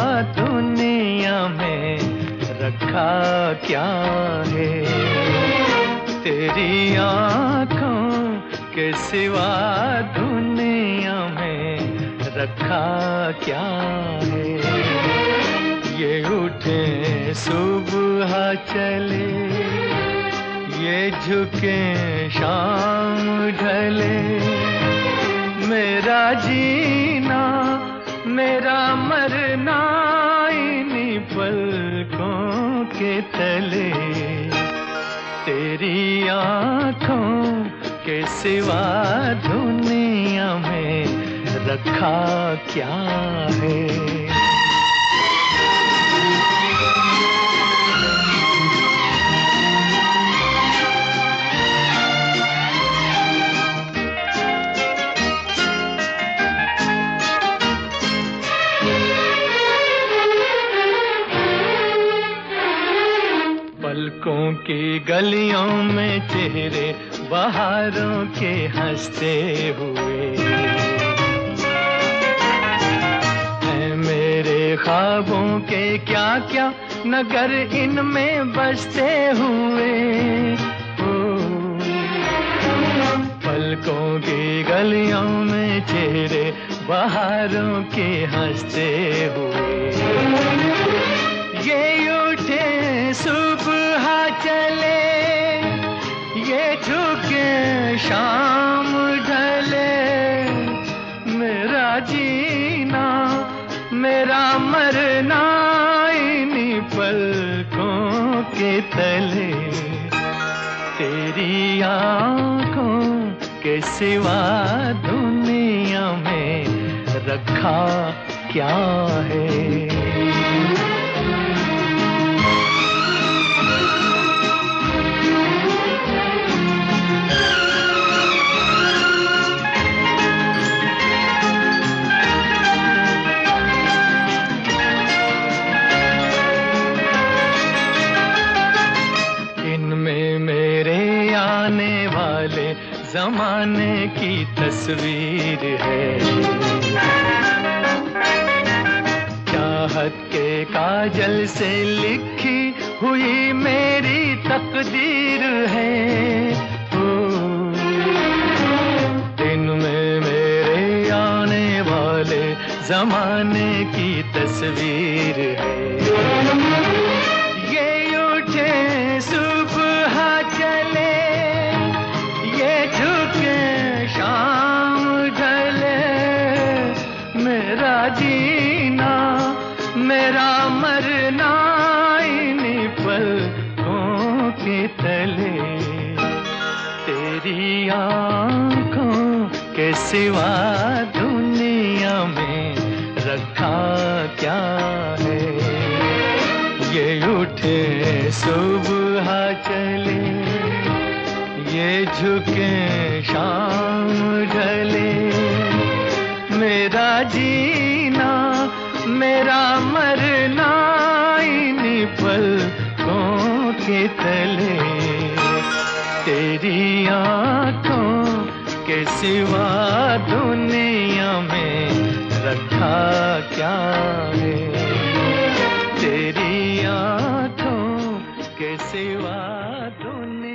दुनिया में रखा क्या है। तेरी आँखों के सिवा दुनिया में रखा क्या है। ये उठे सुबह चले, ये झुके शाम ढले, मेरा जीना मेरा मरना इन्हीं पलकों के तले। तेरी आँखों के सिवा दुनिया में रखा क्या है। पलकों की गलियों में चेहरे बहारों के हंसते हुए हैं मेरे ख्वाबों के क्या क्या नगर इनमें बसते हुए। पलकों की गलियों में चेहरे बहारों के हंसते हुए, ये उठे सुबह चले, ये झुके शाम ढले, मेरा जीना मेरा मरना इन्हीं पलकों के तले। तेरी आँखों के सिवा दुनिया में रखा क्या है। आने वाले जमाने की तस्वीर है, चाहत के काजल से लिखी हुई मेरी तकदीर है। दिन में मेरे आने वाले जमाने की तस्वीर है, ये उठे सुबह चले, शाम ढले, मेरा जीना मेरा मरना इन्हीं पलकों के तले। तेरी आँखों के सिवा दुनिया में रखा क्या है। ये उठे सुबह चले, ये झुके शाम ढले, मेरा जीना मेरा मरना इन्हीं पलकों के तले। तेरी आँखों के सिवा दुनिया में रखा क्या है। तेरी आँखों के सिवा दुनिया